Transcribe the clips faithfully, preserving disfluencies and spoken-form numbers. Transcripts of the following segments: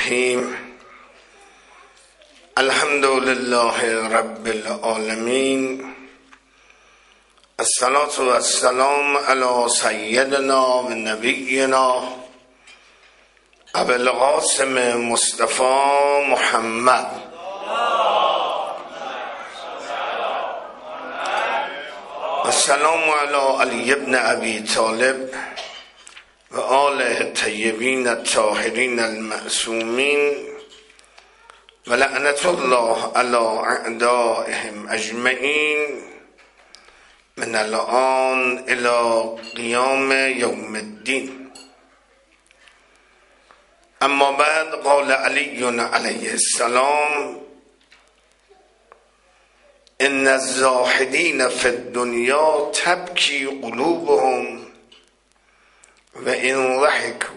الرحیم. الحمد لله رب العالمین، الصلاة و السلام علی سیدنا و نبینا ابی القاسم مصطفی محمد السلام علی علی ابن ابی طالب و آله الطیبین الطاهرین المعصومین و لعنت الله علی اعدائهم اجمعین من الآن الی قیام یوم الدین. اما بعد، قال علی علیه السلام: ان الزاهدین فی الدنیا تبکی قلوبهم و این ضحکوا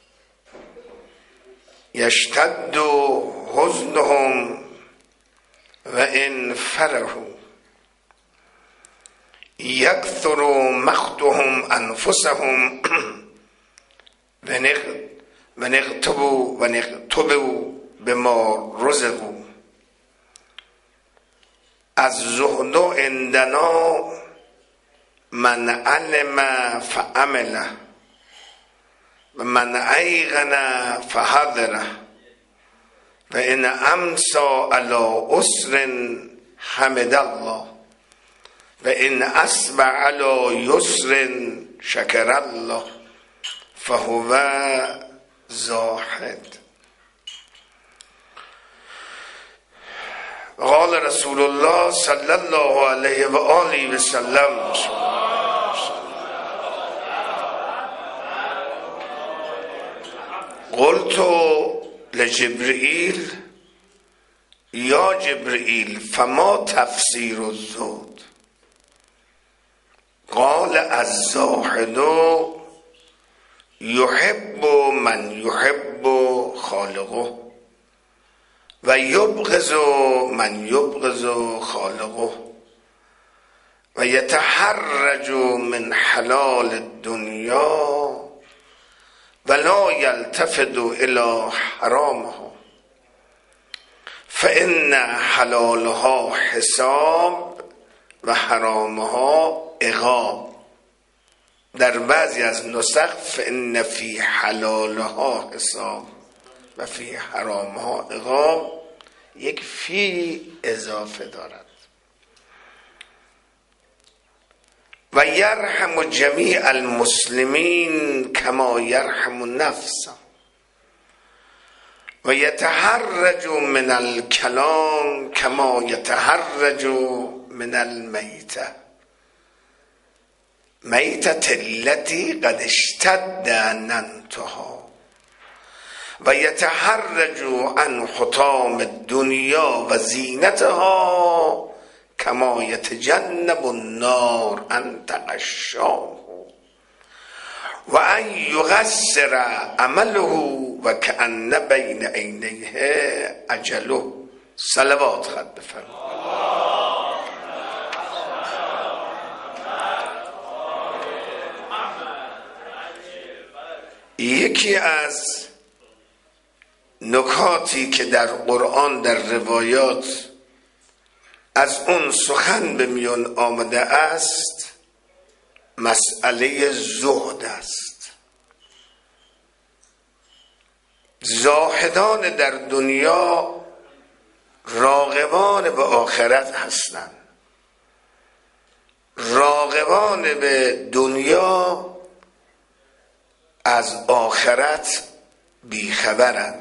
یشتد حزنهم و این فرحوا یکثر مقتهم انفسهم و نغتبوا و نغتبوا بما رزقوا. از زهد عندنا من علم فعمله و من ایقن فحذره و ان امسا علی عسر حمد الله و ان اصبح علی یسر شکر الله فهو زاهد. قال رسول الله صلی الله علیه و آله و سلم: قلت لجبرئیل یا جبرئیل فما تفسیر الزهد؟ قال الزاهد یحب من یحب خالقه و یبغض من یبغض خالقه و یتحرج من حلال الدنیا ولا یلتفت الی حرامها فان حلالها حساب و حرامها عقاب. در بعضی از نسخ فان فی حلالها حساب و فی حرامها عقاب، یک فی اضافه دارد. و یرحم جمیع المسلمین کما یرحم نفسه و یتحرج من الکلام کما یتحرج من المیته میتة التي قد اشتد ننتها و یتحرج عن حطام الدنیا و زینتها کما یتجنب النار ان تغشاه و ان یقصر عمله و کأن بین عینیه اجله. صلوات خط بفرمایید. یکی از نکاتی که در قرآن در روایات از اون سخن به میان آمده است مسئله زهد است. زاهدان در دنیا راغبان به آخرت هستند، راغبان به دنیا از آخرت بیخبرند.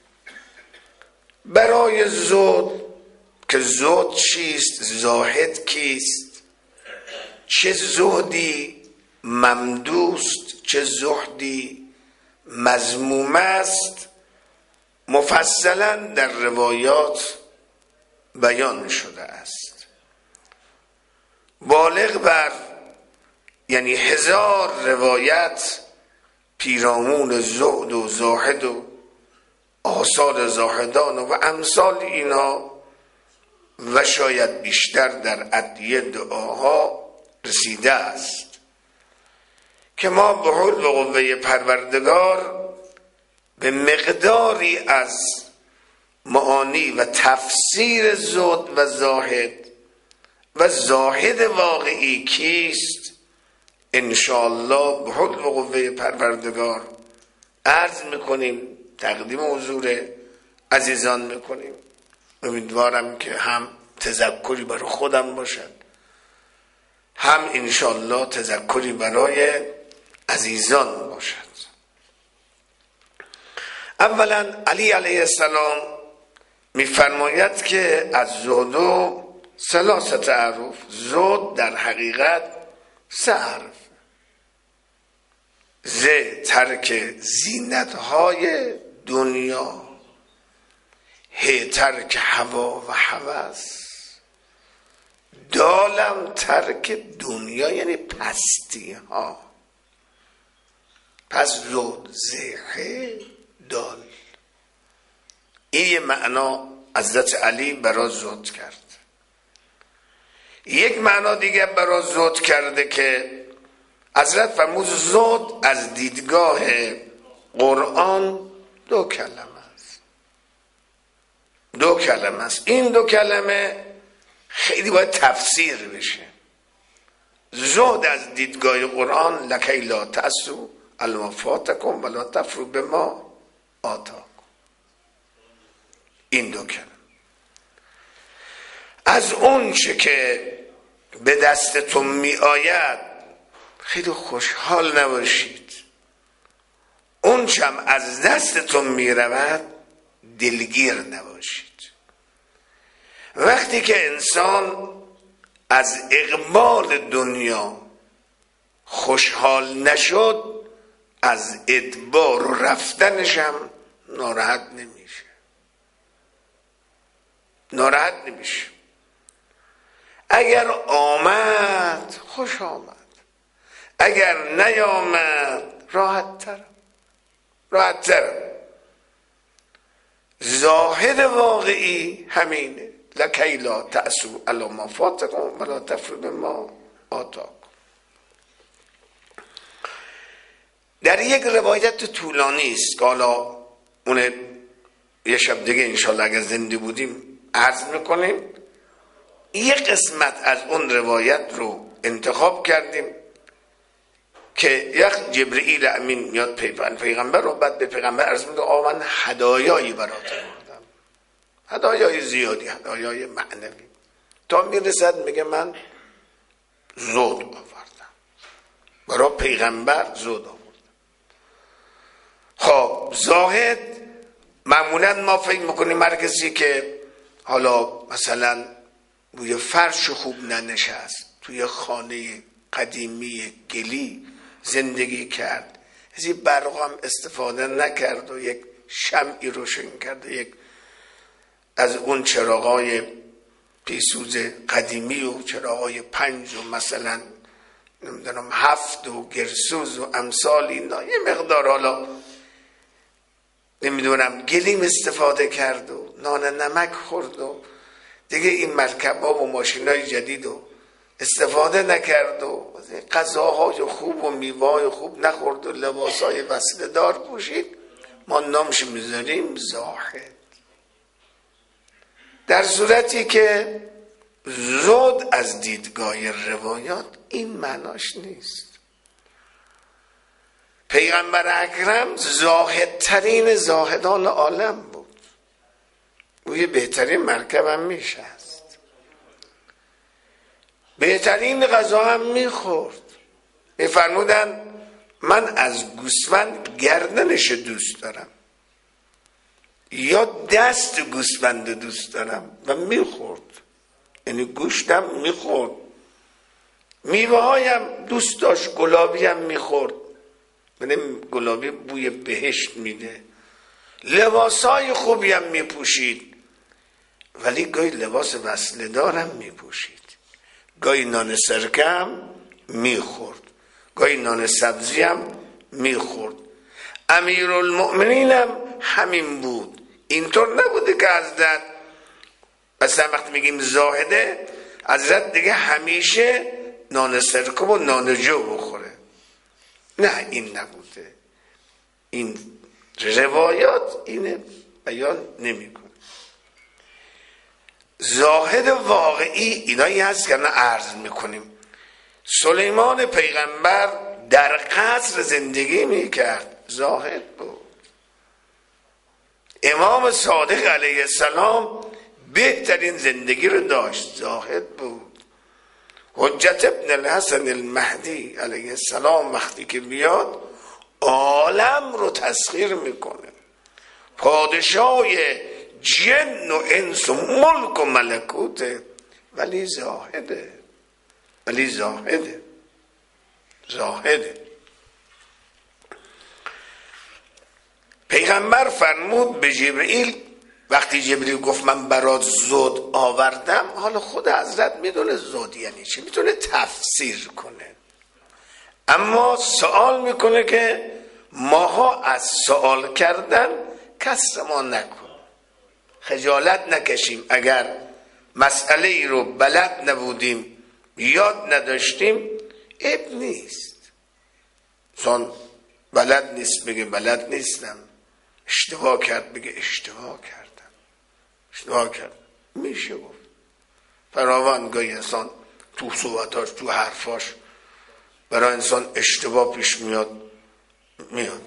برای زهد که زهد چیست، زاهد کیست، چه زهدی ممدوست، چه زهدی مذموم است، مفصلا در روایات بیان شده است. بالغ بر یعنی هزار روایت پیرامون زهد و زاهد و آثار زاهدان و امثال اینها و شاید بیشتر در ادعیه دعاها رسیده است که ما به حول و قوه پروردگار به مقداری از معانی و تفسیر زهد و زاهد و زاهد واقعی کیست انشاءالله به حول و قوه پروردگار عرض میکنیم، تقدیم حضور عزیزان میکنیم. امیدوارم که هم تذکری برای خودم باشد، هم انشاءالله تذکری برای عزیزان باشد. اولا علی علیه السلام میفرماید که از زهد و ثلاثت اعراف، زهد در حقیقت سه حرف: ز ترک زینت های دنیا، ه ترک هوا و هوس، دالم ترک دنیا یعنی پستی ها. پس زهد زه دال، این یه معنا حضرت علی برای زهد کرد. یک معنا دیگه برای زهد کرده که حضرت فرمود زهد از دیدگاه قرآن دو کلمه است. دو کلمه است. این دو کلمه خیلی باید تفسیر بشه. زهد از دیدگاه قرآن لکی لا تأسوا علی ما فاتکم ولا تفرحوا بما آتاکم. این دو کلمه از اون چه که به دستتون می آید خیلی خوشحال نباشید، اون چم از دستتون می رود دلگیر نباشید. وقتی که انسان از اقبال دنیا خوشحال نشد، از ادبار و رفتنش هم ناراحت نمیشه. ناراحت نمیشه. اگر آمد خوش آمد، اگر نیامد راحت ترم راحت ترم. زاهد واقعی همینه، لکی لا تأسوا علی ما فاتکم ولا تفرحوا بما آتاکم. در یک روایت طولانی است که حالا اون یه شب دیگه انشالله اگر زنده بودیم عرض میکنیم. یک قسمت از اون روایت رو انتخاب کردیم که یک جبرئیل امین میاد پیغمبر رو، بعد به پیغمبر عرض میکنه آقا من هدایایی برات آوردم، هدایای زیادی، هدایای معنوی. تا میرسد میگه من زهد آوردم برای پیغمبر، زهد آوردم. خب زاهد معمولا ما فکر میکنیم هر کسی که حالا مثلا بوی فرش خوب ننشست، توی خانه قدیمی گلی زندگی کرد، از این برق هم استفاده نکرد و یک شمعی روشن کرد، یک از اون چراغای پیسوز قدیمی و چراغای پنج و مثلا نمیدونم هفت و گرسوز و امثال اینا، یه مقدار حالا نمیدونم گلیم استفاده کرد و نان نمک خورد و دیگه این مرکب ها و ماشین های جدید و استفاده نکرد و غذاهای خوب و میوه خوب نخورد و لباس های وصله دار پوشید، ما نامش میذاریم زاهد. در صورتی که زهد از دیدگاه روایات این معناش نیست. پیغمبر اکرم زاهدترین زاهدان عالم بود، روی بهترین مرکب هم میشست، بهترین غذا هم میخورد. میفرمودن من از گوسفند گردنش دوست دارم یا دست گوسفند دوست دارم و میخورد، یعنی گوشتم میخورد، میوه هایم دوست داشت، گلابی هم میخورد، یعنی گلابی بوی بهشت میده، لباس های خوبی هم میپوشید، ولی گاهی لباس وصله دارم میپوشید، گاهی نان سرکه هم میخورد، گاهی نان سبزی هم میخورد. امیرالمؤمنین هم همین بود. اینطور نبوده که حضرت مثلا وقتی میگیم زاهده حضرت دیگه همیشه نان سرکه و نان جو بخوره، نه این نبوده. این روایات اینه بیان نمیکنه. زاهد واقعی اینایی هست که الان عرض میکنیم. سلیمان پیغمبر در قصر زندگی میکرد، زاهد بود. امام صادق علیه السلام بهترین زندگی رو داشت، زاهد بود. حجت ابن الحسن المهدی علیه السلام وقتی که بیاد عالم رو تسخیر میکنه، پادشاه جن و انس و ملک و ملکوته، ولی زاهده، ولی زاهده زاهده پیغمبر فرمود به جبرئیل، وقتی جبرئیل گفت من برات زود آوردم، حالا خود حضرت میدونه زود یعنی چی، میتونه تفسیر کنه، اما سوال میکنه که ماها از سوال کردن کسر ما نکن، خجالت نکشیم. اگر مسئله ای رو بلد نبودیم، یاد نداشتیم، عیب نیست. چون بلد نیست بگه بلد نیستم، اشتباه کرد بگه اشتباه کردم، اشتباه کرد میشه گفت. فراوان گاهی انسان تو صحبتاش تو حرفاش برای انسان اشتباه پیش میاد میاد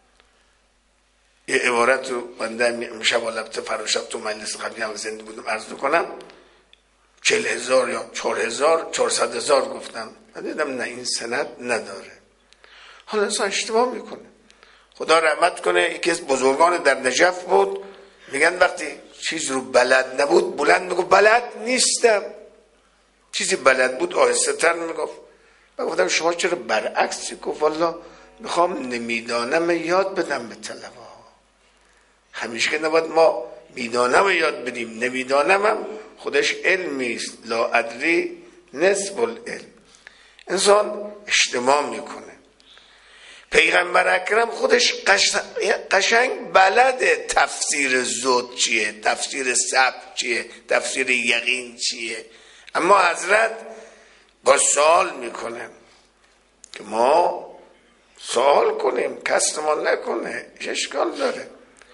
یه عبارت رو بنده میشه با لبته فراشب تو مجلس قبلی هم زنده بودم عرض کنم، چل هزار یا چهار هزار چهارصد هزار گفتم، من دیدم نه این سند نداره. حالا انسان اشتباه میکنه، خدا رحمت کنه. یکی از بزرگان در نجف بود، میگن وقتی چیز رو بلد نبود بلند میگفت بلد نیستم، چیزی بلد بود آهسته تر میگفت. من گفتم شما چرا برعکسی؟ گفت والا میخوام نمیدانم یاد بدم به طلبه ها. همیشه که نباید ما میدانم یاد بدیم، نمیدانم هم خودش علمی است، لا ادری نصف العلم. انسان اشتباه میکنه. پیغمبر اکرم خودش قشنگ بلده تفسیر زود چیه، تفسیر سبب چیه، تفسیر یقین چیه، اما حضرت با سوال میکنه که ما سوال کنیم، کس ما نکنه، اشکال داره.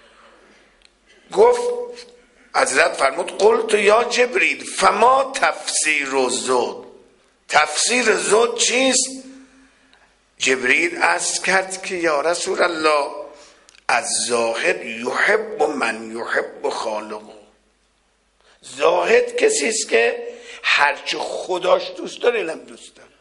گفت حضرت فرمود قلت یا جبریل فما تفسیر زود، تفسیر زود چیست؟ جبریل عرض کرد که یا رسول الله از زاهد یحب من یحب خالقه، زاهد کسی است که هرچه خداش دوست داره اینم دوست داره،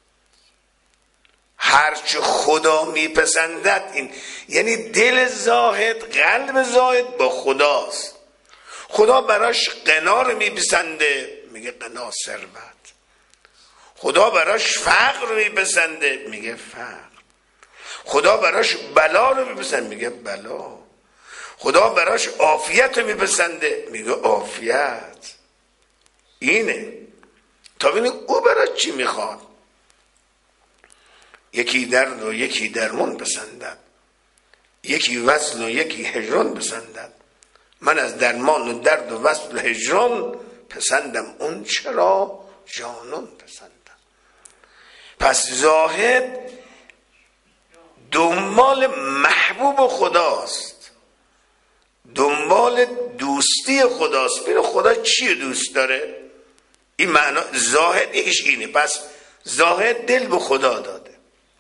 هرچه خدا میپسندد این، یعنی دل زاهد، قلب زاهد با خداست. خدا براش قنا رو میپسنده، میگه قنا ثروت. خدا براش فقر رو میپسنده، میگه فقر. خدا براش بلا رو میپسنده، میگه بلا. خدا براش عافیت رو میپسنده، میگه عافیت. اینه تا ببینید او برای چی میخواد. یکی درد و یکی درمون بسندد، یکی وصل و یکی هجران بسندد، من از درمان و درد و وصل و هجران پسندم، اون چرا جانون پسندم. پس زاهد دنبال محبوب خداست، دنبال دوستی خداست. ببین خدا چی دوست داره، این معنا زاهد یکیش اینه. پس زاهد دل به خدا داده،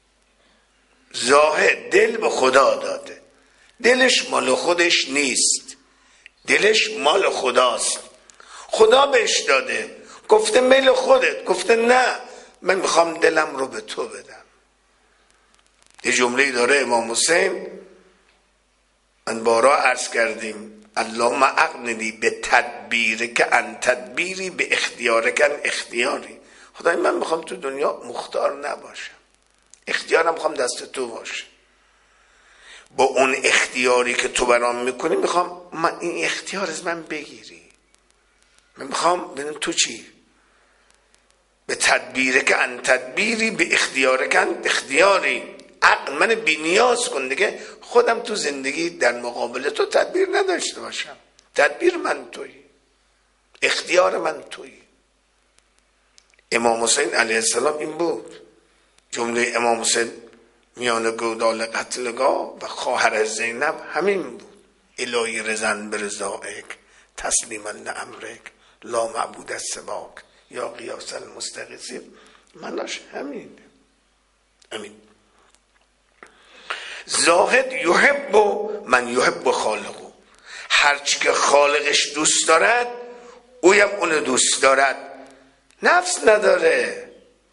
زاهد دل به خدا داده، دلش مال خودش نیست، دلش مال خداست. خدا بهش داده، گفته میل خودت، گفته نه من میخوام دلم رو به تو بدم. یه جمله داره امام حسین، من بارا عرض کردیم، اللهم اقننی به تدبیر که ان تدبیری به اختیار کن اختیاری. خدای من میخوام تو دنیا مختار نباشم، اختیارم میخوام دست تو باشه. با اون اختیاری که تو برام میکنی میخوام من این اختیار از من بگیری. من میخوام ببینم تو چی؟ به تدبیر که ان تدبیری به اختیار کن اختیاری. عقل من بی نیاز کن دیگه، خودم تو زندگی در مقابل تو تدبیر نداشته باشم. تدبیر من تویی، اختیار من تویی. امام حسین علیه السلام این بود. جمله امام حسین میان گودال قتلگاه و خواهر زینب همین بود. الهی رزن برزائک تسلیما لامرک لا معبود السواک یا قیاس المستغیثین. مناش همین همین زاهد یحب من یحب خالقو، هرچی که خالقش دوست دارد اویم اونو دوست دارد. نفس نداره.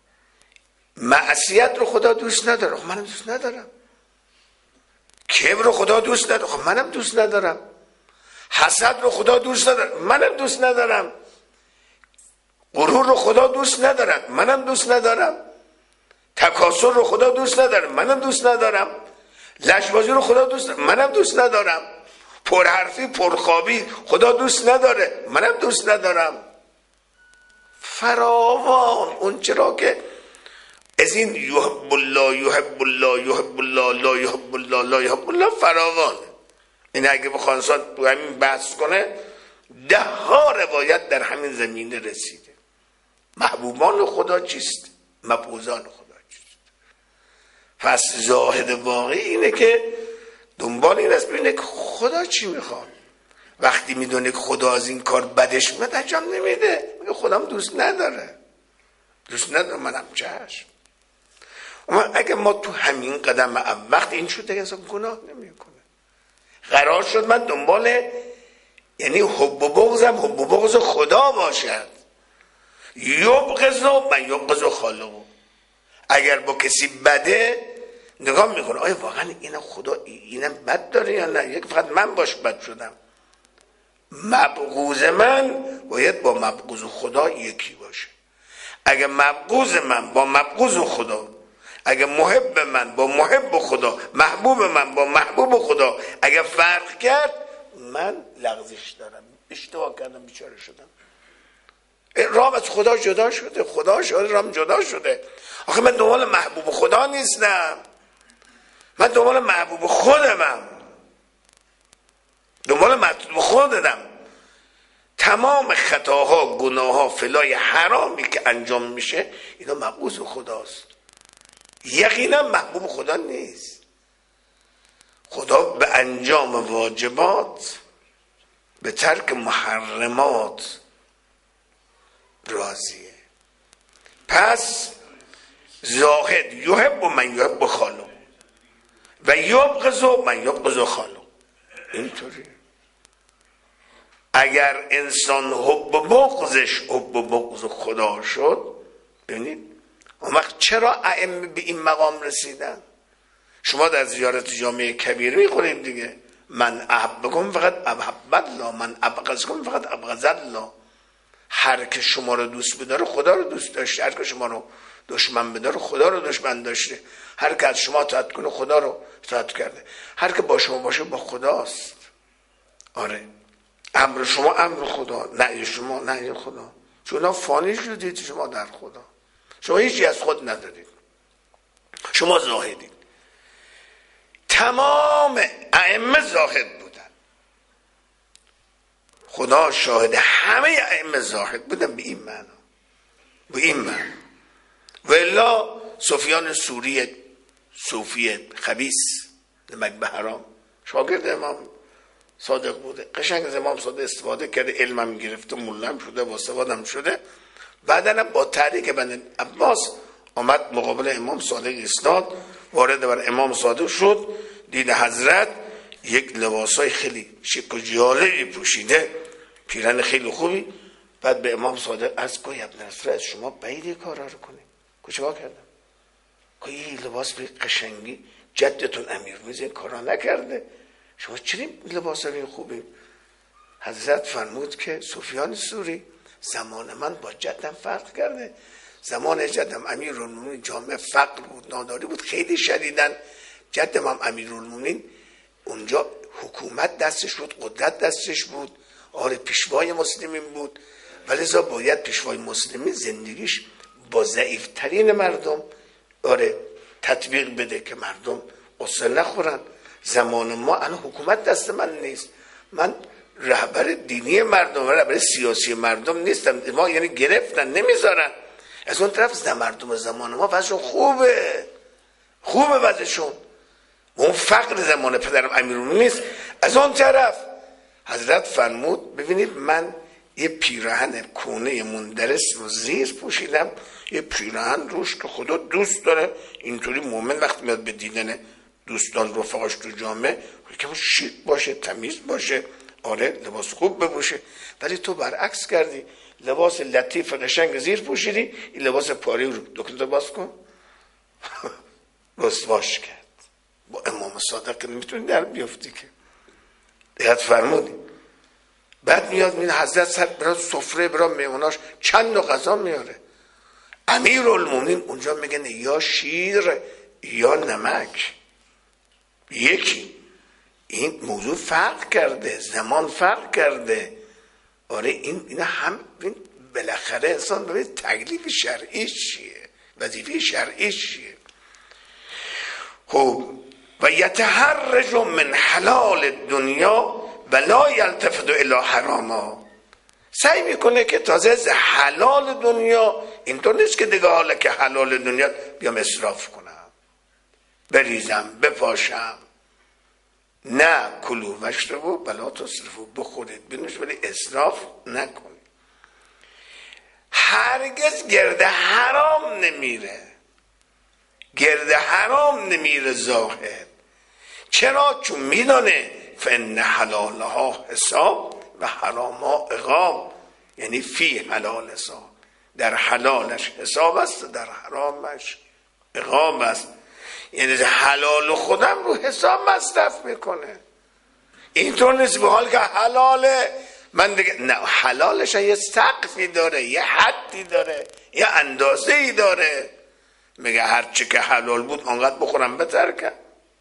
معصیت رو خدا دوست نداره، خب منم دوست ندارم. کبر رو خدا دوست نداره، خب منم دوست ندارم. حسد رو خدا دوست نداره، منم دوست ندارم. غرور رو خدا دوست ندارد، منم دوست ندارم. تکاسل رو خدا دوست نداره، منم دوست ندارم. لجبازی رو خدا دوست نداره، منم دوست ندارم. پرحرفی پرخوابی خدا دوست نداره، منم دوست ندارم. فراوان اون چرا که از این یحب الله یحب الله یحب الله لا یحب الله لا یحب الله فراوان. این اگه بخوان انسان تو همین بحث کنه ده ها روایت در همین زمینه رسیده. محبوبان خدا چیست؟ مبغوضان خدا چیست؟ پس زاهد واقعی اینه که دنبال این است ببینه که خدا چی میخواد. وقتی میدونه که خدا از این کار بدش میاد انجام نمیده، میگه خودم دوست نداره، دوست نداره، منم چشم. اگه ما تو همین قدم اول وقتی این شد دیگه اصلا گناه نمیکنه. قرار شد من دنبال یعنی حب و بغضم حب و بغض خدا باشد. یبغض من یبغض خالقو. اگر با کسی بده نگاه میکنه آیا واقعا اینم خدا اینم بد داره یا نه، یک فقط من باش بد شدم. مبغوض من باید با مبغوض خدا یکی باشه. اگه مبغوض من با مبغوض خدا، اگه محب من با محب خدا، محبوب من با محبوب خدا اگه فرق کرد من لغزش دارم، اشتباه کردم، بیچاره شدم. رام از خدا جدا شده، خدا شده رام جدا شده. آخه من دنبال محبوب خدا نیستم، من دنبال محبوب خودمم، دنبال محبوب خودم. تمام خطاها گناهها فلای حرامی که انجام میشه اینا مبغوض خداست، یقینا محبوب خدا نیست. خدا به انجام واجبات به ترک محرمات راضیه. پس زاهد یحب من یحب خالق و یبغض من یبغض خالق. اینطوری اگر انسان حب و بغضش حب و بغض خدا شد، ببینید اون وقت چرا ائمه به این مقام رسیدن؟ شما در زیارت جامع کبیر میخونید دیگه، من احبکم فقط احب الله، من ابغضکم فقط ابغض الله. هر که شما رو دوست بداره خدا رو دوست داشته، هر که شما رو دشمن بداره خدا رو دشمن داشته، هر که از شما اطاعت کنه خدا رو اطاعت کرده، هر که با شما باشه با خداست. آره امر شما امر خدا، نهی شما نهی خدا. شما فانی شدید، شما در خدا، شما هیچی از خود ندارید، شما زاهدید. تمام ائمه زاهد بودن، خدا شاهد همه ائمه زاهد بودن به این معنا، به این معنا. و الا سفیان ثوری صوفی خبیث نمک به حرام شاگرد امام صادق بوده، قشنگ از امام صادق استفاده کرده، علمم گرفته، مولم شده، واسوادم شده. بعدن با تحریک بن عباس آمد مقابل امام صادق ایستاد، وارد بر امام صادق شد، دید حضرت یک لباسای خیلی شیک و جالبی پوشیده، پیرن خیلی خوبی. بعد به امام صادق عرض کنه ابن رسول از شما بعید کارا رو کنه. چیکار کردم؟ که این لباس به قشنگی جدتون امیر میزه کارا نکرده، شما چرا لباس این خوبی؟ حضرت فرمود که سفیان ثوری زمان من با جدم فرق کرده. زمان جدم امیرالمومنین جامعه فقر بود، ناداری بود، خیلی شدیدن. جدم هم امیرالمومنین اونجا حکومت دستش بود، قدرت دستش بود، آره پیشوای مسلمین بود، ولی زا باید پیشوای مسلمین زندگیش با ضعیفترین مردم آره تطبیق بده که مردم قصه نخورن. زمان ما الان حکومت دست من نیست، من رهبر دینی مردم، رهبر سیاسی مردم نیستم. ما یعنی گرفتن نمیذارن. از اون طرف زمان مردم زمان ما وضع خوبه، خوبه وضعشون، اون فقر زمان پدرم امیرالمومنین نیست. از اون طرف حضرت فرمود ببینید من یه پیراهن کونه مندرس رو زیر پوشیدم، یه پیراهن روش که خدا دوست داره. اینطوری مومن وقتی میاد به دیدن دوستان رفقاش تو جامعه که شیک باشه، تمیز باشه، آره لباس خوب بپوشه. ولی تو برعکس کردی، لباس لطیف قشنگ زیر پوشیدی، این لباس پاری رو دکتر باز کن رسواش کرد. با امام صادق نمیتونی در بیافتی که. دقت فرمودی. بعد میاد میاد حضرت سر برای سفره برای میموناش چند نوع غذا میاره. امیرالمومنین اونجا میگن یا شیر یا نمک، یکی. این موضوع فرق کرده، زمان فرق کرده. آره این اینا هم بالاخره انسان ببین تکلیف شرعیش چیه، وظیفه شرعیش چیه. خب و یتحرج من حلال دنیا و لا یلتفت الی حراما، سعی میکنه که تازه از حلال دنیا، اینطور نیست که دیگه حالا که حلال دنیا بیام اسراف کنم، بریزم، بپاشم. نه، کلوا واشربوا ولا تسرفوا، بخورید بنوشید ولی اسراف نکنید. هرگز گرد حرام نمیره، گرد حرام نمیره زاهد. چرا؟ چون میدانه فان حلالها حساب و حرامها عقاب، یعنی فی حلال حساب، در حلالش حساب است و در حرامش عقاب است. یعنی حلال خودم رو حساب مصرف میکنه. اینطور نیست به حال که حلاله من دیگه، نه، حلالش یه سقفی داره، یه حدی داره، یه اندازه‌ای داره. میگه هر چی که حلال بود انقدر بخورم بهتر کرد.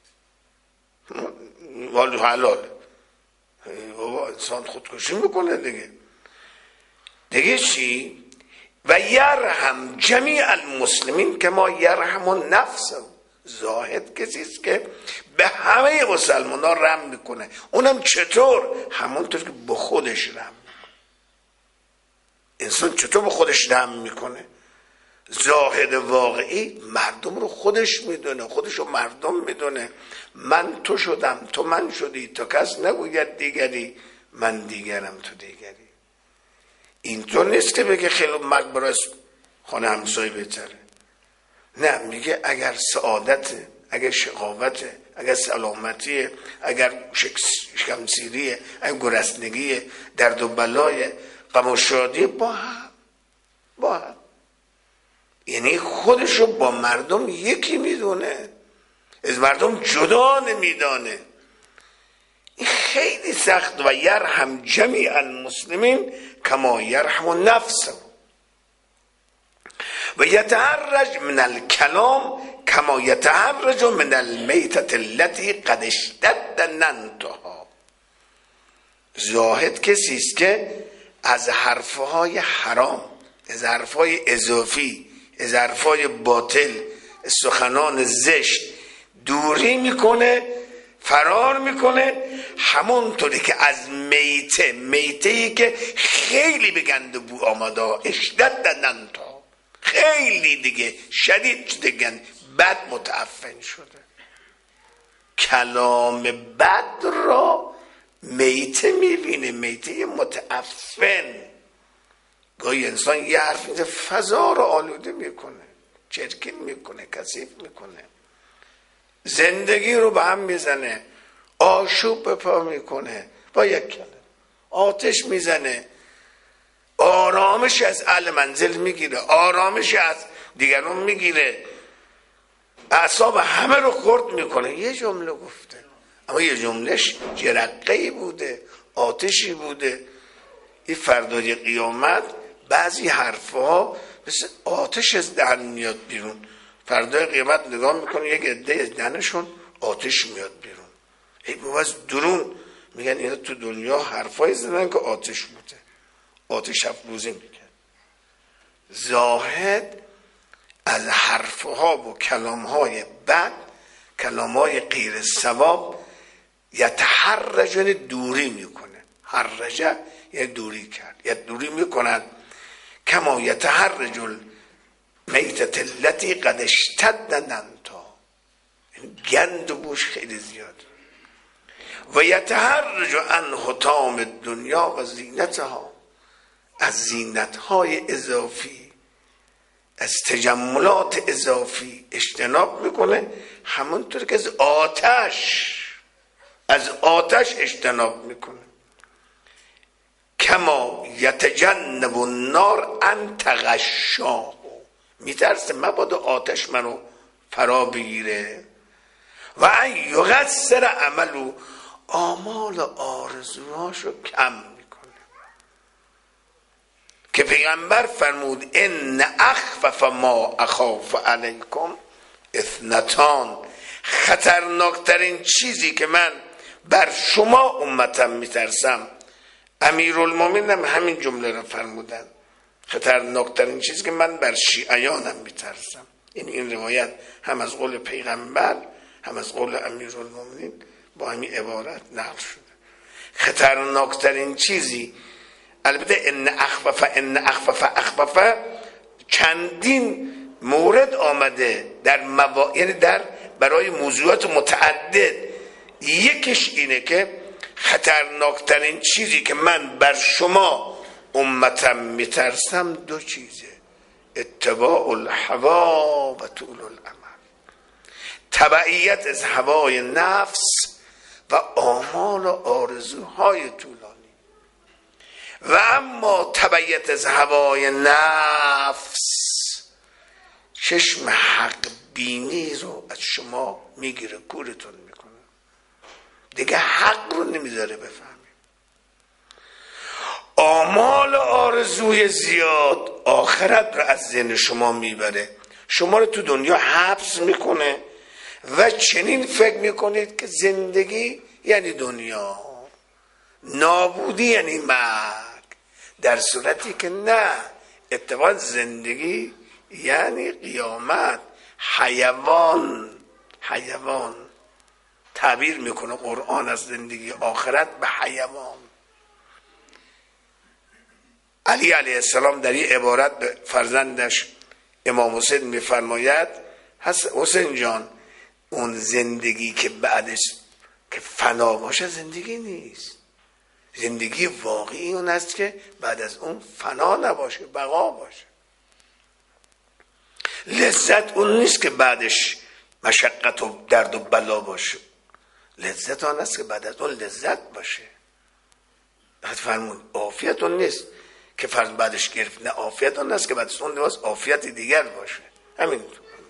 ولی حلال بابا انسان خودکشی میکنه دیگه. دیگه چی؟ و یرحم جمیع المسلمین کما یرحم النفس. زاهد کسیست که به همه مسلمان ها رحم میکنه. اونم چطور؟ همونطور که به خودش رحم میکنه. انسان چطور به خودش رحم میکنه؟ زاهد واقعی مردم رو خودش میدونه، خودش رو مردم میدونه. من تو شدم، تو من شدی، تا کس نگوید دیگری من دیگرم تو دیگری. اینطور نیست که بگه خیلی مرد برای خانه همسایه بهتره. نه، میگه اگر سعادته، اگر شقاوته، اگر سلامتیه، اگر شکمسیریه، اگر گرسنگیه، درد و بلای، غم و شادی، با هم با هم یعنی خودشو با مردم یکی میدونه، از مردم جدا نمیدانه. این خیلی سخت. و یرحم جمیع المسلمین کما یرحم النفس و یتحرج من الکلام کما یتحرج من المیتة التي قد اشتد ننتها. زاهد کسی است که از حرفهای حرام، از حرفهای اضافی، از حرفهای باطل، از سخنان زشت دوری میکنه، فرار میکنه. همونطوری که از میته، میتهی که خیلی به گند بو آماده، اشتد ننتها، خیلی دیگه شدید شده گند، بد متعفن شده. کلام بد را میته میبینه، میته متعفن. گاهی انسان یه حرف میزه فضا رو آلوده میکنه، چرکین میکنه، کثیف میکنه، زندگی رو به هم میزنه، آشوب به پا میکنه با یک کلمه، آتش میزنه، آرامش از اهل منزل میگیره، آرامش از دیگران میگیره، اعصاب همه رو خرد میکنه. یه جمله گفته اما یه جملهش جرقه‌ای بوده، آتشی بوده. این فردای قیامت بعضی حرفها مثل آتش از دهن میاد بیرون. فردای قیامت نگاه میکنه یک عده از دهنشون آتش میاد بیرون. ای بابا از درون میگن اینا تو دنیا حرفایی زدن که آتش بوده، آتش افروزی میکرد. زاهد از حرفها و کلامهای بد، کلامهای غیر صواب، یتحرج دوری میکنه. حرجه یه دوری کرد، یه دوری میکند. کما یتحرج المیتة التي قد اشتد ننتها. گند و بوش خیلی زیاد. و یتحرج عن حطام دنیا و زینتها، از زینتهای اضافی، از تجملات اضافی اجتناب میکنه، همونطور که از آتش از آتش اجتناب میکنه. کما یتجنب النار ان تغشاه، میترسه مبادا آتش منو فرا بگیره. و ان یقصر عملو، آمال و آرزوهاشو کم میکنه. که پیغمبر فرمود ان اخفف ما اخاف علیکم اثنتان، خطرناکترین چیزی که من بر شما امتم میترسم. امیرالمومنین هم همین جمله را فرمودن، خطرناکترین چیزی که من بر شیعیانم میترسم. این این روایت هم از قول پیغمبر هم از قول امیرالمومنین با همین عبارت نقل شده. خطرناکترین چیزی، البته ان اخفف ان اخفف اخفف چندین مورد آمده در موا... یعنی در برای موضوعات متعدد. یکیش اینه که خطرناکترین چیزی که من بر شما امتم میترسم دو چیزه: اتباع الهوا و طول الامل، تبعیت از هوای نفس و آمال و آرزوهای طولانی. و اما تبعیت از هوای نفس چشم حق بینی رو از شما میگیره، کورتون میکنه، دیگه حق رو نمیذاره بفهمی. آمال آرزوی زیاد آخرت رو از ذهن شما میبره، شما رو تو دنیا حبس میکنه و چنین فکر میکنید که زندگی یعنی دنیا، نابودی یعنی مرگ، در صورتی که نه، اتفاقا زندگی یعنی قیامت. حیوان حیوان تعبیر میکنه قرآن از زندگی آخرت به حیوان. علی علیه السلام در این عبارت به فرزندش امام حسین میفرماید حسین جان، اون زندگی که بعدش که فنا باشه زندگی نیست، زندگی واقعی اون است که بعد از اون فنا نباشه، بقا باشه. لذت اون نیست که بعدش مشقت و درد و بلا باشه، لذت آن است که بعد از اون لذت باشه. وقت فرمود عافیت اون نیست که فرد بعدش گرفت، نه، عافیت اون است که بعد از اون لباس عافیت دیگر باشه. همین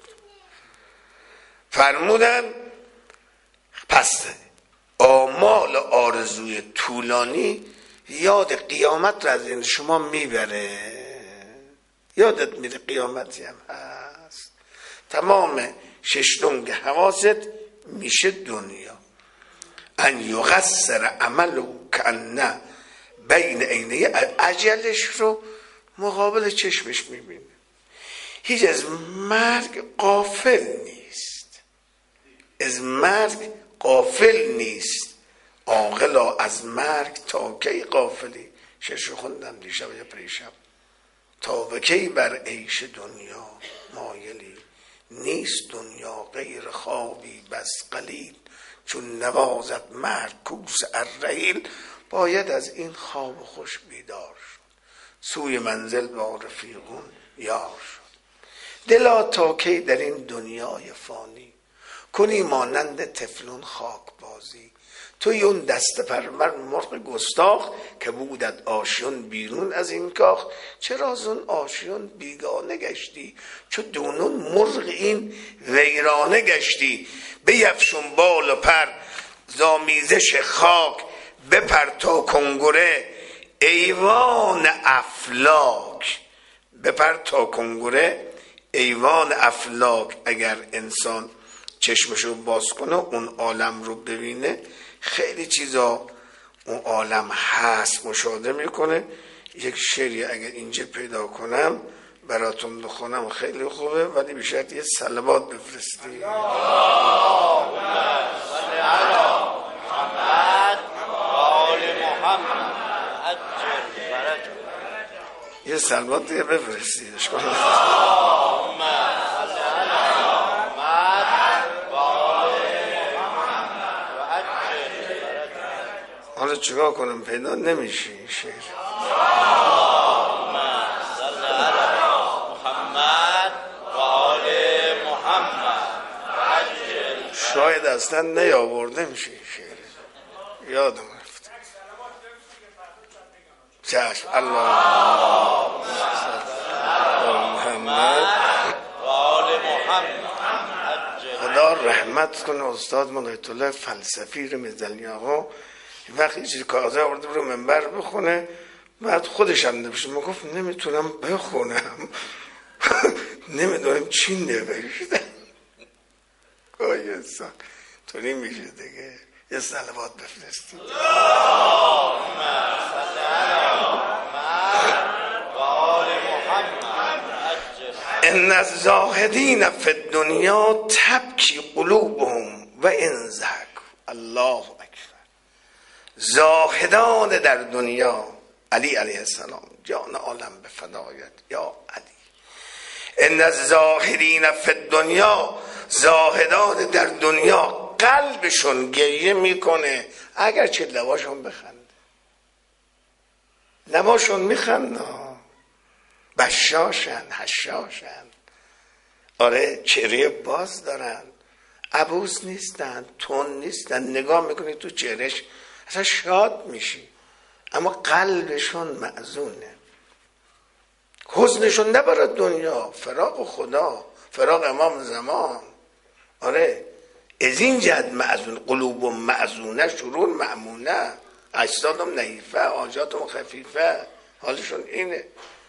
فرمودن. پس آمال آرزوی طولانی یاد قیامت را از این شما میبره، یادت میره قیامتی هم هست، تمام ششتونگ حواست میشه دنیا. ان یقصر عملو کأن بین عینه، اجلش رو مقابل چشمش میبینه، هیچ از مرگ غافل نیست، از مرگ غافل نیست. عاقلا از مرگ تا کی غافلی؟ شش خوندم دیشب یا پریشب. تا به کی بر عیش دنیا مایلی، نیست دنیا غیر خوابی بس قلیل. چون نوازت مرگ کوس الرحیل، باید از این خواب خوش بیدار شد، سوی منزل با رفیقون یار شد. دلا تا کی در این دنیای فانی، کنی مانند طفلون خاک بازی. توی اون دست پرور مرغ گستاخ، که بودت آشیون بیرون از این کاخ. چرا از اون آشیون بیگانه گشتی، چو دونون مرغ این ویرانه گشتی. بیفشون بال و پر زامیزش خاک، بپر تا کنگره ایوان افلاک. بپر تا کنگره ایوان افلاک. اگر انسان چشمشو باز کنه اون عالم رو ببینه، خیلی چیزا اون عالم هست مشاهده میکنه. یک شعری اگر اینجا پیدا کنم براتون بخونم خیلی خوبه، ولی بیشتر یه صلوات بفرستی. یه صلوات دیگه بفرستید. چیکار کنم پیدا نمیشه این شعر. شاید اصلا نیاورده میشه این شعر، یادم رفت. چشم. الله محمد خدا رحمت کنه استاد مولایت الله فلسفی رمزدلی آقا. وقتی یه چیزی کاغذ آورده رو منبر بخونه، بعد خودش هم نمیشه، ما گفت نمیتونم بخونم نمیدونم چی نوشته. گاهی انسان طوری میشه دیگه. یه صلوات بفرستید. ان الزاهدین فی الدنیا تبکی قلوبهم و ان ضحکوا. الله اکبر. زاهدان در دنیا، علی علیه السلام، جان عالم به فدایت یا علی. ان الزاهدین فی الدنیا، زاهدان در دنیا قلبشون گریه میکنه اگرچه لباشون بخنده. لباشون میخنده، بشاشن، حشاشن، آره چهره باز دارن، عبوس نیستن، تون نیستن. نگاه میکنی تو چهرهش اصلا شاد میشی، اما قلبشون محزونه. حزنشون نه برای دنیا، فراق خدا، فراق امام زمان. آره از این جد محزون، قلوب محزونه، شرور مأمونه، اجسادم نحیفه، حاجاتم خفیفه. حالشون اینه.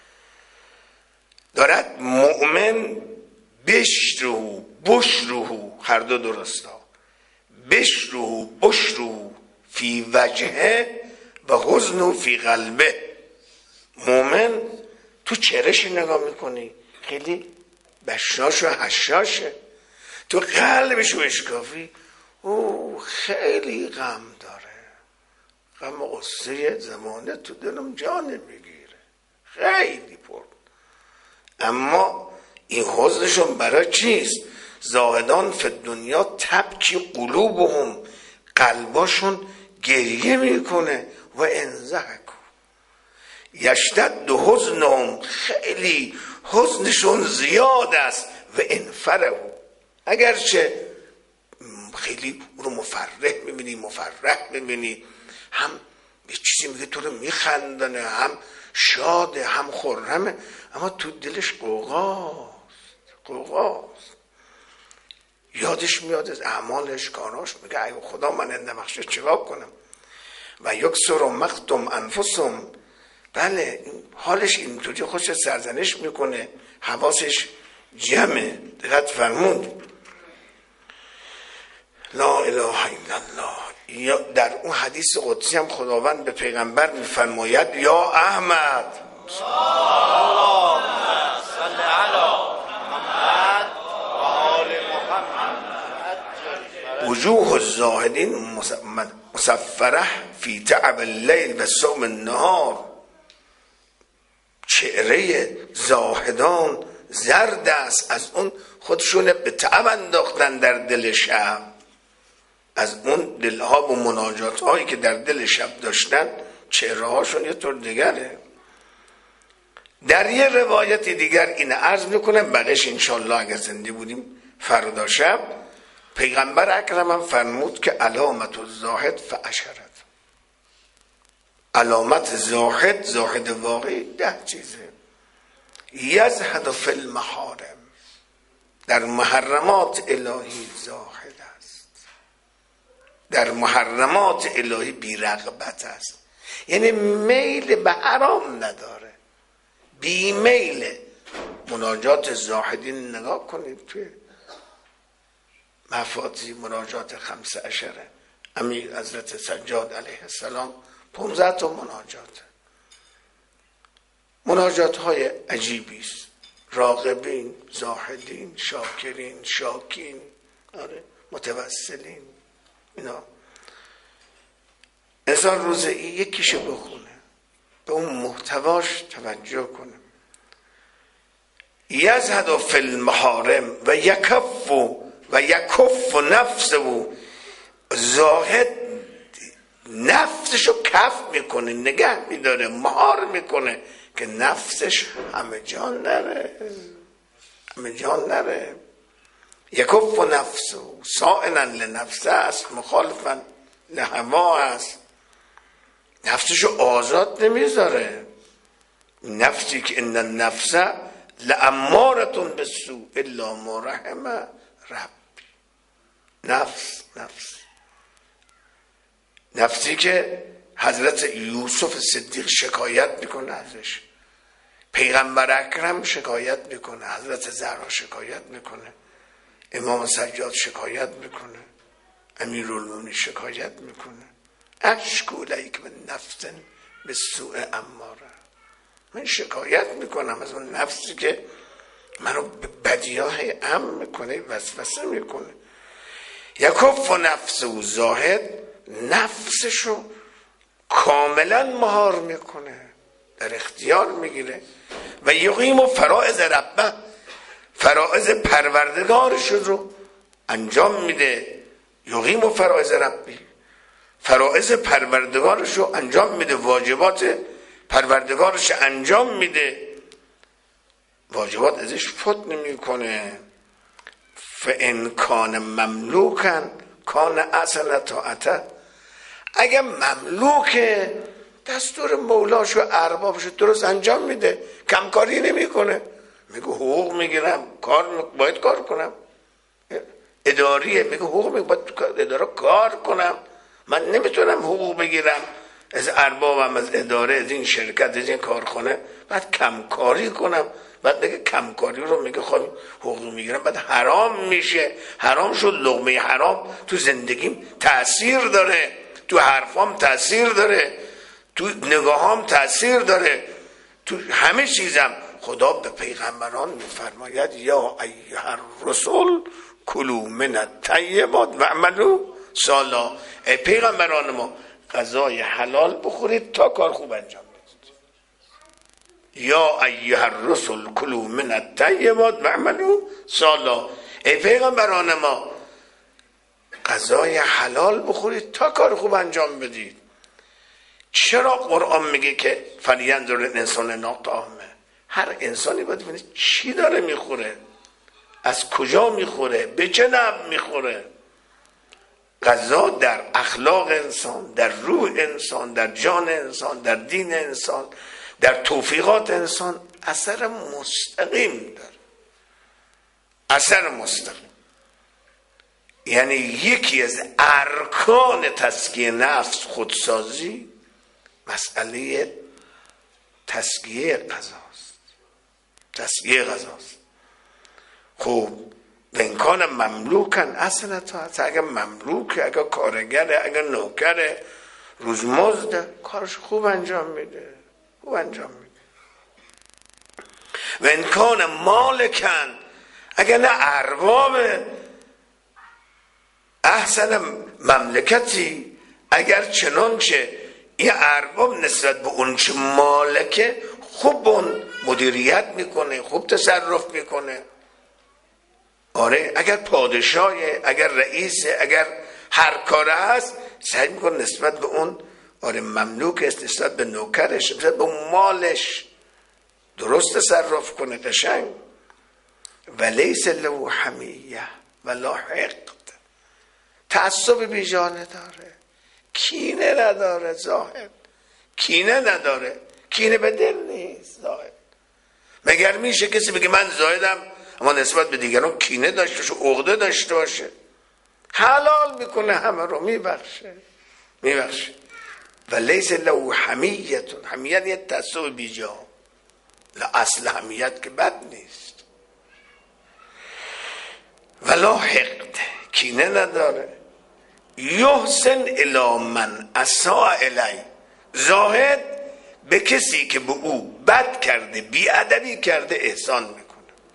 دارد مؤمن بشرو بشرو، هر دو درستا، بشرو بشرو فی وجهه و حزن فی قلبه. مؤمن تو چهرهش نگاه میکنی خیلی بشاش و حشاشه، تو قلبش و اشکافی او خیلی غم داره، غم و غصه زمانه تو دلم جان میگیره، خیلی پر. اما این حزنشون برای چیست؟ زاهدان فی دنیا تبکی قلوبهم، قلباشون گریه میکنه و انزهکو یشتد حزنهم، خیلی حزنشون زیاد است و انفرحوا، اگرچه خیلی رو مفرح میبینی، مفرح میبینی، هم یه چیزی میگه تو رو میخندنه، هم شاده، هم خرمه، اما تو دلش قوقاست، قوقاست. یادش میاد از اعمالش، کاراش، میگه ای خدا من اندمخشه چیکار کنم؟ و یکسر مختم انفسهم. بله حالش اینطوری خوش سرزنش میکنه، حواسش جمعه. دقت فرمود لا اله الا الله. یا در اون حدیث قدسی هم خداوند به پیغمبر میفرماید یا احمد صل علی محمد و آل محمد وجوه الزاهدین مصفره فی تعب اللیل و صوم النهار. چهره زاهدان زرد است، از اون خودشون به تعب انداختن در دل شب، از اون دلها و مناجات هایی که در دل شب داشتن چهره هاشون یه طور دیگره. در یه روایت دیگر این عرض میکنم، بقیش انشالله اگر زنده بودیم فردا شب، پیغمبر اکرم هم فرمود که علامت الزاهد فعشرت. علامت زاهد، زاهد واقعی ده چیزه. یزهد فی المحارم، در محرمات الهی زاهد است، در محرمات الهی بی رغبت است، یعنی میل به حرام نداره، بی میل. مناجات زاهدین نگاه کنید توی مفاتیح مناجات خمسه عشره امیر حضرت سجاد علیه السلام، پانزده تا مناجات، مناجات های عجیبی است. راغبین، زاهدین، شاکرین، شاکین، آره متوسلین. اینا انسان روزه ای یکیشو بخونه، به اون محتواش توجه کنه. یزهد فی المحارم و یکف و یکف نفسه. زاهد نفسشو کف میکنه، نگه میداره، مهار میکنه که نفسش همه جان نره، همه جان نره. یکف و نفسو سائلا لنفسه است، مخالفا لهوا است. نفسشو آزاد نمیذاره. نفسی که ان النفس لامارة بالسوء الا ما رحم ربی. نفس نفس نفسی که حضرت یوسف صدیق شکایت میکنه ازش، پیغمبر اکرم شکایت میکنه، حضرت زهرا شکایت میکنه، امام سجاد شکایت میکنه، امیرالمومنین شکایت میکنه. اشکو الیک من نفس بالسوء اماره. من شکایت میکنم از اون نفسی که منو به بدیاه ام میکنه، وسوسه میکنه. یکف و نفس و زاهد نفسشو کاملا مهار میکنه، در اختیار میگیره. و یقیم و فرائض ربه، فرائض پروردگارش رو انجام میده. یقیم و فرائض ربی، فرائض پروردگارش رو انجام میده، واجبات پروردگارش انجام میده، واجبات ازش فوت نمیکنه. فان کان مملوکن کان اصل طاعته. اگه مملوکه دستور مولاش و اربابش درست انجام میده، کمکاری نمیکنه، میگه حقوق میگیرم، کار باید کار کنم. اداریه، میگه حقوق میگه باید اداره کار کنم، من نمیتونم حقوق بگیرم از اربابم، از اداره، از این شرکت، از این کارخانه، بعد کمکاری کنم. بعد میگه کمکاری رو میگه خب حقوق میگیرم، بعد حرام میشه. حرام شد، لقمه حرام تو زندگیم تأثیر داره، تو حرفام تأثیر داره، تو نگاهام تأثیر داره، تو همه چیزم. خدا به پیغمبران میفرماید یا ایها الرسل کلوا من الطیبات و اعملوا صالحا. ای پیغمبران ما غذای حلال بخورید تا کار خوب انجام بدید. یا ایها الرسل کلوا من الطیبات و اعملوا صالحا. ای پیغمبران ما غذای حلال بخورید تا کار خوب انجام بدید. چرا قرآن میگه که فلینظر الانسان ما طعامه؟ هر انسانی باید ببینه چی داره میخوره، از کجا میخوره، به چه نحو میخوره. غذا در اخلاق انسان، در روح انسان، در جان انسان، در دین انسان، در توفیقات انسان اثر مستقیم داره. اثر مستقیم یعنی یکی از ارکان تزکیه نفس خودسازی مسئله تزکیه غذاست. تزکیه غذاست. خب و امکان مملوکن اصلا تا اگر مملوکه، اگر کارگره، اگر نوکره، روزمزده، کارش خوب انجام میده، خوب انجام میده. و امکان مالکن، اگر نه اربابه، احسن مملکتی، اگر چنانچه این ارباب نسبت به اون چه مالکه خوب اون مدیریت میکنه، خوب تصرف میکنه. آره اگر پادشاهه، اگر رئیسه، اگر هر کاره هست، سعی میکنه نسبت به اون آره مملوک است، نسبت به نوکرش، نسبت به اون مالش درست تصرف کنه، قشنگ. ولیس له حمیه ولا حقد، تعصب بیجانه داره، کینه نداره. زاهد کینه نداره، کینه به دل نیست. زاهد مگر میشه کسی بگه من زاهدم اما نسبت به دیگران کینه داشته باشه، عقده داشته باشه؟ حلال میکنه، همه رو میبخشه، میبخشه. و لیس له حمیت، حمیت یه تعصب بیجا، اصل حمیت که بد نیست. ولا حقد، کینه نداره. یحسن الی من اساء الی، زاهد به کسی که به او بد کرده، بیادبی کرده، احسان میکنه.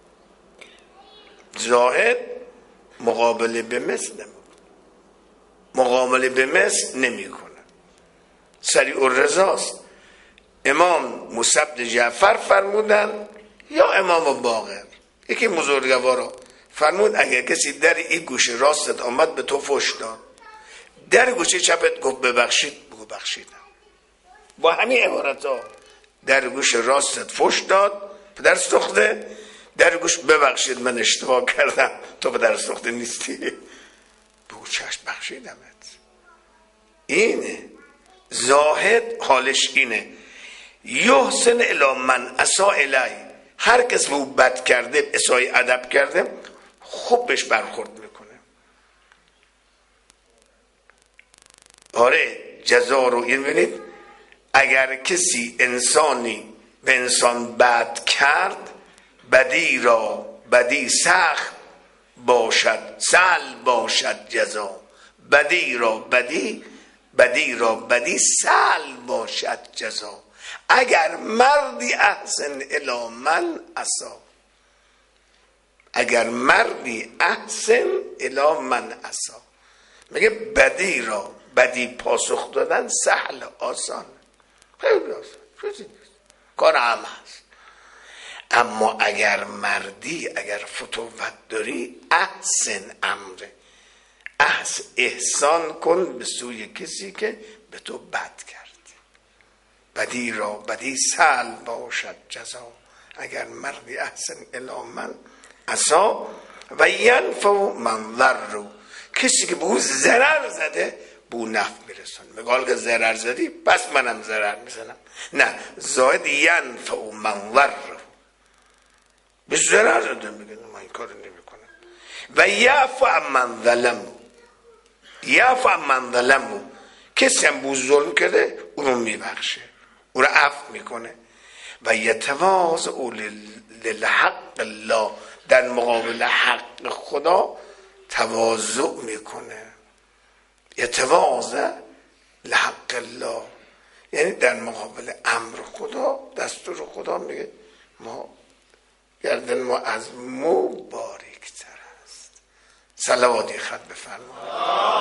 زاهد مقابله به مثل نمیکنه، مقابله به مثل نمیکنه. سریع الرضاست. امام موسی بن جعفر فرمودن یا امام باقر، یکی بزرگوارا فرمود اگر کسی در این گوش راستت آمد به تو فحش داد، در گوشه چپت گفت ببخشید، بگو بخشیدم. با همین عبارت ها. در گوش راستت فحش داد، پدر سوخته، در گوش ببخشید من اشتباه کردم، تو پدر سوخته نیستی، بگو چشم بخشیدمت. اینه زاهد، حالش اینه. یحسن الی من اساء الی، هر کس به او بد کرده، اسای ادب کرده، خوب بهش برخورد میکنه. آره جزا رو این ببینید، اگر کسی انسانی به انسان بد کرد، بدی را بدی سخت باشد سهل باشد جزا. بدی را بدی بدی را بدی سهل باشد جزا. اگر مردی احسن الی من اسا، اگر مردی احسن الی من اسا، میگه بدی را بدی پاسخ دادن سهل، آسان، خیلی آسان، کار هم هست. اما اگر مردی، اگر فتوت داری، احسن امره، احسن احسان کن به سوی کسی که به تو بد کرد. بدی را بدی سهل باشد جزا. اگر مردی احسن الی من اسا و ینفع من ضر، کسی که به او ضرر زده به او نفع میرسن. میگه که ضرر زدی پس منم ضرر میزنم. نه، زاید ینفع من ضر، به ضرر زده میگه من این کارو نمیکنم. و یعفو عمن ظلم، یعفو عمن ظلم، کسی هم به او ظلم کرده اونو میبخشه، او رو عفو میکنه. و یتواضع للحق الله، در مقابل حق خدا تواضع میکنه. یتواضع لحق الله یعنی در مقابل امر خدا، دستور خدا، میگه ما گردن ما از مو باریکتر است. صلواتی خط بفرمایید.